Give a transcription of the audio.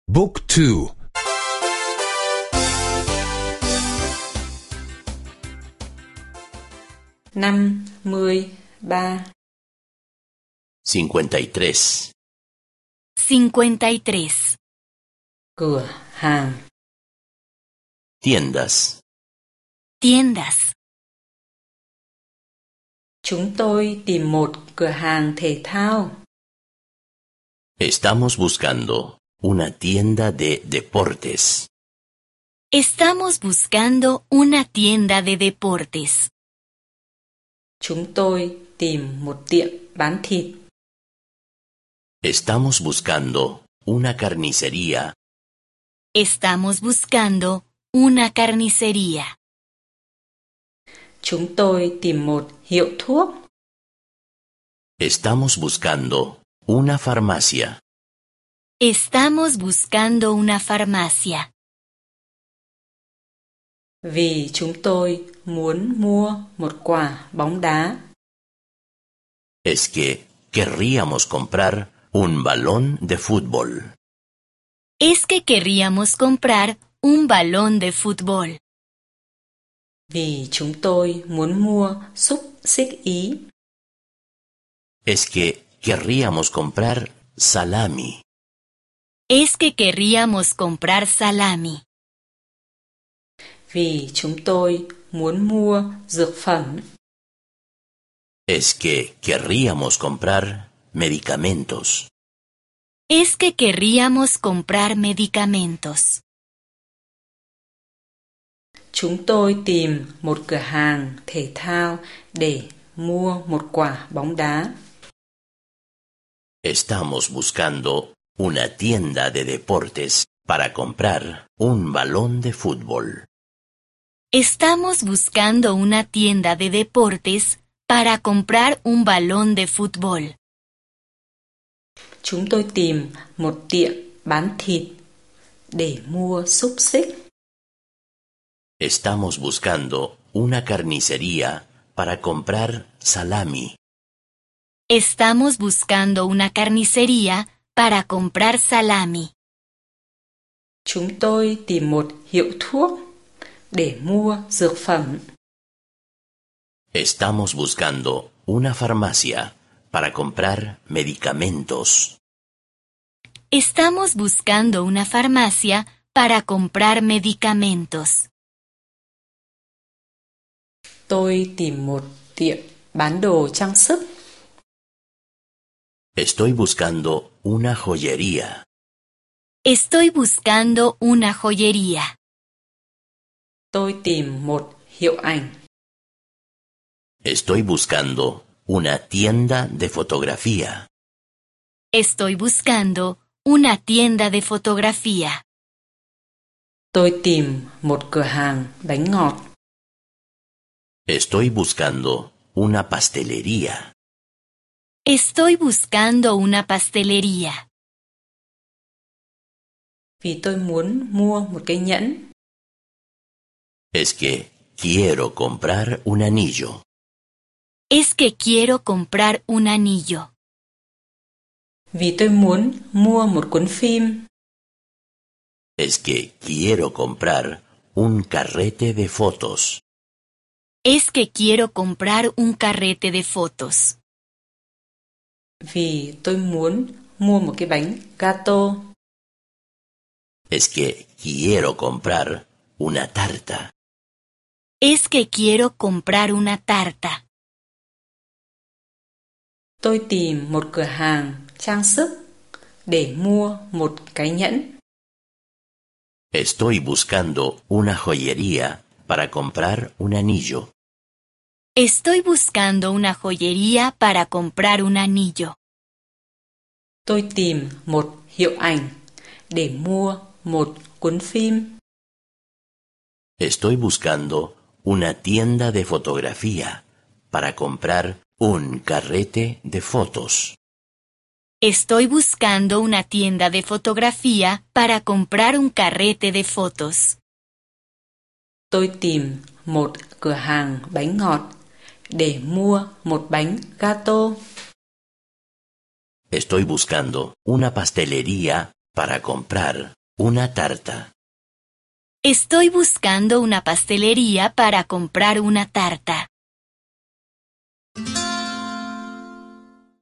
Book 2. 53. 53. 53. Cửa hàng. Tiendas. Tiendas. Chúng tôi tìm một cửa hàng thể thao. Estamos buscando una tienda de deportes. Estamos buscando una tienda de deportes. Chúng tôi tìm một tiệm bán thịt. Estamos buscando una carnicería. Estamos buscando una carnicería. Chúng tôi tìm một hiệu thuốc. Estamos buscando una farmacia. Estamos buscando una farmacia. Vì chúng tôi muốn mua một quả bóng đá. Es que querríamos comprar un balón de fútbol. Es que querríamos comprar un balón de fútbol. Vì chúng tôi muốn mua xúc xích Ý. Es que querríamos comprar salami. Es que querríamos comprar salami. Vì chúng tôi muốn mua dược phẩm. Es que querríamos comprar medicamentos. Es que querríamos comprar medicamentos. Chúng tôi tìm một cửa hàng thể thao để mua một quả bóng đá. Estamos buscando una tienda de deportes para comprar un balón de fútbol. Estamos buscando una tienda de deportes para comprar un balón de fútbol. Chúng tôi tìm một tiệm bán thịt để mua xúc xích. Estamos buscando una carnicería para comprar salami. Estamos buscando una carnicería para comprar salami. Chúng tôi tìm một hiệu thuốc để mua dược phẩm. Estamos buscando una farmacia para comprar medicamentos. Estamos buscando una farmacia para comprar medicamentos. Tôi tìm một tiệm bán đồ trang sức. Estoy buscando una joyería. Estoy buscando una joyería. Tôi tìm một hiệu ảnh. Estoy buscando una tienda de fotografía. Estoy buscando una tienda de fotografía. Tôi tìm một cửa hàng bánh ngọt. Estoy buscando una pastelería. Estoy buscando una pastelería. Vì tôi muốn mua một cái nhẫn. Es que quiero comprar un anillo. Es que quiero comprar un anillo. Vì tôi muốn mua một cuốn phim. Es que quiero comprar un carrete de fotos. Es que quiero comprar un carrete de fotos. Vì tôi muốn mua một cái bánh gato. Es que quiero comprar una tarta. Es que quiero comprar una tarta. Tôi tìm một cửa hàng trang sức để mua một cái nhẫn. Estoy buscando una joyería para comprar un anillo. Estoy buscando una joyería para comprar un anillo. Tôi tìm một hiệu ảnh để mua một cuốn phim. Estoy buscando una tienda de fotografía para comprar un carrete de fotos. Estoy buscando una tienda de fotografía para comprar un carrete de fotos. Tôi tìm một cửa hàng bánh ngọt để mua một bánh gato. Estoy buscando una pastelería para comprar una tarta. Estoy buscando una pastelería para comprar una tarta.